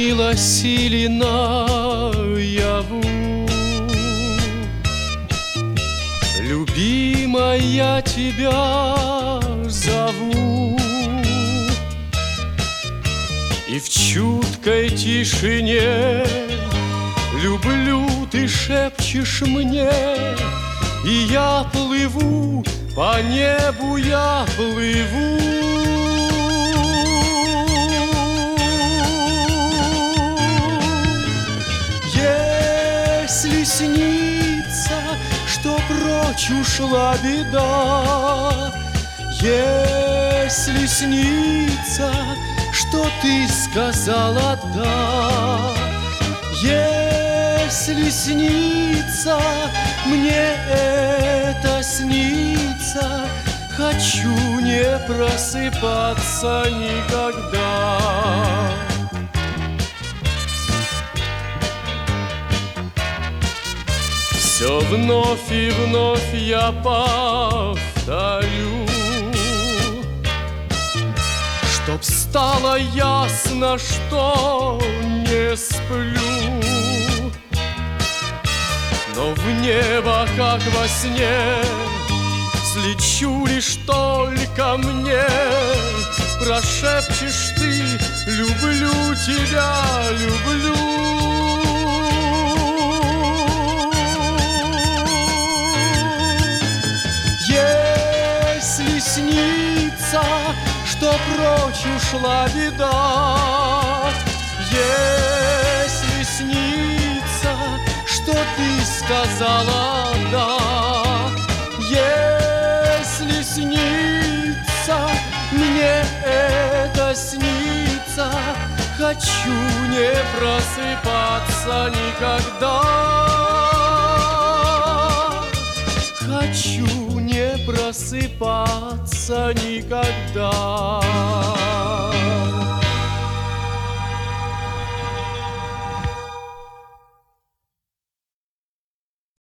снилась или наяву. Любимая, тебя зову, и в чуткой тишине люблю, ты шепчешь мне, и я плыву, по небу я плыву. Если снится, что прочь ушла беда, если снится, что ты сказала «да», если снится, мне это снится, хочу не просыпаться никогда. Все вновь и вновь я повторю, чтоб стало ясно, что не сплю. Но в небо, как во сне, слечу лишь только мне. Прошепчешь ты: люблю тебя, люблю. Если снится, что прочь ушла беда, если снится, что ты сказала «да», если снится, мне это снится, хочу не просыпаться никогда. Хочу не просыпаться никогда.